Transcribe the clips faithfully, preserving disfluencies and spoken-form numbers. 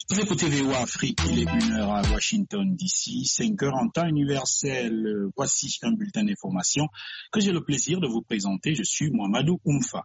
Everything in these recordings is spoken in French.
Vous écoutez V O A Afrique, il est une heure à Washington D C, cinq heures en temps universel. Voici un bulletin d'information que j'ai le plaisir de vous présenter. Je suis Mohamedou Oumfa.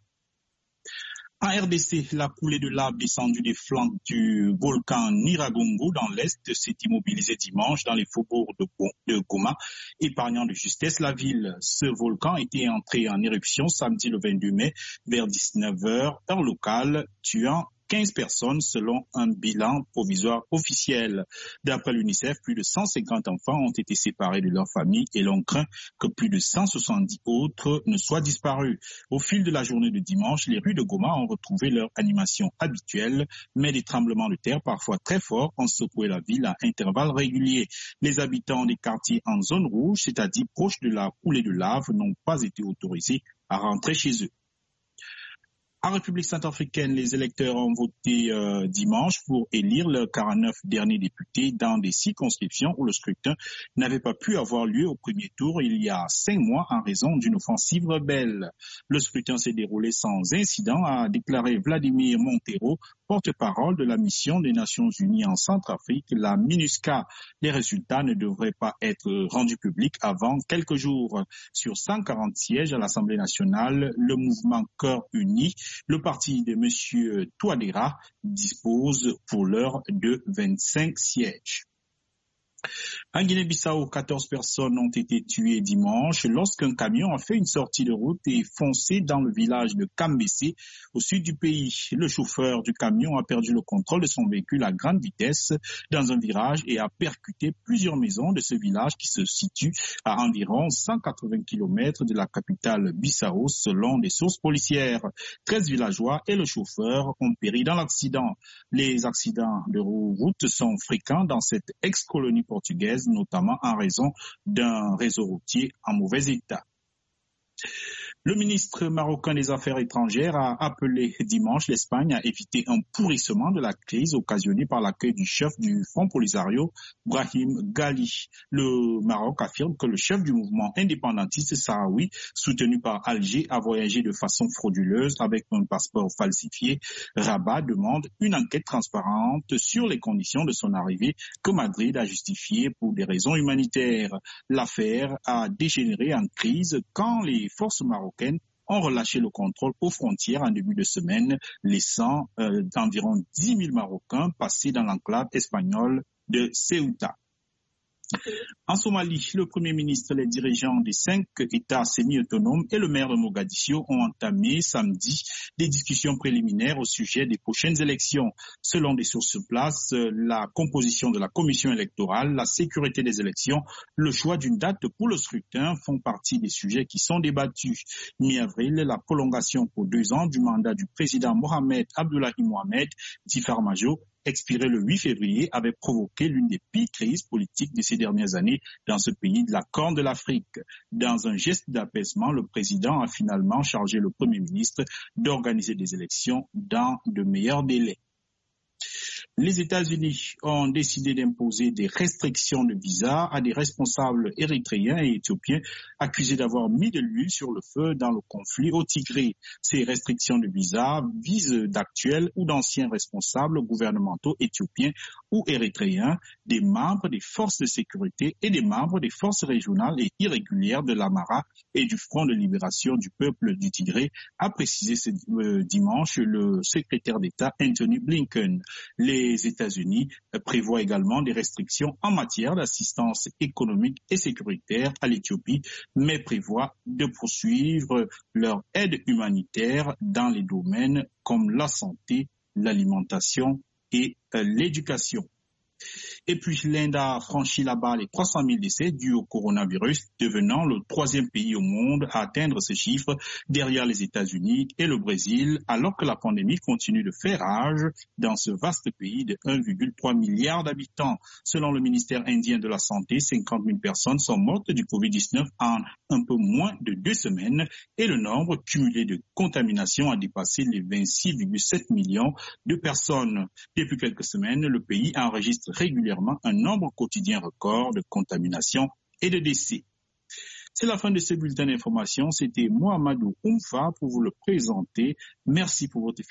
En R D C, la coulée de lave descendue des flancs du volcan Nyiragongo dans l'Est s'est immobilisée dimanche dans les faubourgs de, de Goma, épargnant de justesse la ville. Ce volcan était entré en éruption samedi le vingt-deux mai vers dix-neuf heures, heure locale, tuant quinze personnes selon un bilan provisoire officiel. D'après l'UNICEF, plus de cent cinquante enfants ont été séparés de leur famille et l'on craint que plus de cent soixante-dix autres ne soient disparus. Au fil de la journée de dimanche, les rues de Goma ont retrouvé leur animation habituelle, mais des tremblements de terre parfois très forts ont secoué la ville à intervalles réguliers. Les habitants des quartiers en zone rouge, c'est-à-dire proches de la coulée de lave, n'ont pas été autorisés à rentrer chez eux. En République centrafricaine, les électeurs ont voté euh, dimanche pour élire leurs quarante-neuf derniers députés dans des circonscriptions où le scrutin n'avait pas pu avoir lieu au premier tour il y a cinq mois en raison d'une offensive rebelle. Le scrutin s'est déroulé sans incident, a déclaré Vladimir Montero, porte-parole de la mission des Nations Unies en Centrafrique, la MINUSCA. Les résultats ne devraient pas être rendus publics avant quelques jours. Sur cent quarante sièges à l'Assemblée nationale, le mouvement Cœur Uni, le parti de M. Touadéra, dispose pour l'heure de vingt-cinq sièges. En Guinée-Bissau, quatorze personnes ont été tuées dimanche lorsqu'un camion a fait une sortie de route et foncé dans le village de Kambessé, au sud du pays. Le chauffeur du camion a perdu le contrôle de son véhicule à grande vitesse dans un virage et a percuté plusieurs maisons de ce village qui se situe à environ cent quatre-vingts kilomètres de la capitale Bissau, selon des sources policières. treize villageois et le chauffeur ont péri dans l'accident. Les accidents de route sont fréquents dans cette ex-colonie portugaise, notamment en raison d'un réseau routier en mauvais état. Le ministre marocain des Affaires étrangères a appelé dimanche l'Espagne à éviter un pourrissement de la crise occasionnée par l'accueil du chef du Front Polisario, Brahim Ghali. Le Maroc affirme que le chef du mouvement indépendantiste sahraoui, soutenu par Alger, a voyagé de façon frauduleuse avec un passeport falsifié. Rabat demande une enquête transparente sur les conditions de son arrivée que Madrid a justifiée pour des raisons humanitaires. L'affaire a dégénéré en crise quand les forces marocaines ont relâché le contrôle aux frontières en début de semaine, laissant euh, environ dix mille Marocains passer dans l'enclave espagnole de Ceuta. En Somalie, le Premier ministre, les dirigeants des cinq États semi-autonomes et le maire de Mogadiscio ont entamé samedi des discussions préliminaires au sujet des prochaines élections. Selon des sources sur place, la composition de la commission électorale, la sécurité des élections, le choix d'une date pour le scrutin font partie des sujets qui sont débattus. Mi-avril, la prolongation pour deux ans du mandat du président Mohamed Abdullahi Mohamed, dit Farmajo, expiré le huit février, avait provoqué l'une des pires crises politiques de ces dernières années dans ce pays de la Corne de l'Afrique. Dans un geste d'apaisement, le président a finalement chargé le Premier ministre d'organiser des élections dans de meilleurs délais. Les États-Unis ont décidé d'imposer des restrictions de visa à des responsables érythréens et éthiopiens accusés d'avoir mis de l'huile sur le feu dans le conflit au Tigré. Ces restrictions de visa visent d'actuels ou d'anciens responsables gouvernementaux éthiopiens ou érythréens, des membres des forces de sécurité et des membres des forces régionales et irrégulières de l'Amara et du Front de libération du peuple du Tigré, a précisé ce dimanche le secrétaire d'État Anthony Blinken. Les États-Unis prévoient également des restrictions en matière d'assistance économique et sécuritaire à l'Éthiopie, mais prévoient de poursuivre leur aide humanitaire dans les domaines comme la santé, l'alimentation et euh, l'éducation. Et puis l'Inde a franchi la barre les trois cent mille décès dus au coronavirus, devenant le troisième pays au monde à atteindre ce chiffre derrière les États-Unis et le Brésil, alors que la pandémie continue de faire rage dans ce vaste pays de un virgule trois milliard d'habitants. Selon le ministère indien de la Santé, cinquante mille personnes sont mortes du covid dix-neuf en un peu moins de deux semaines et le nombre cumulé de contaminations a dépassé les vingt-six virgule sept millions de personnes. Depuis quelques semaines, le pays enregistre régulièrement un nombre quotidien record de contaminations et de décès. C'est la fin de ce bulletin d'information. C'était Mohamedou Oumfa pour vous le présenter. Merci pour votre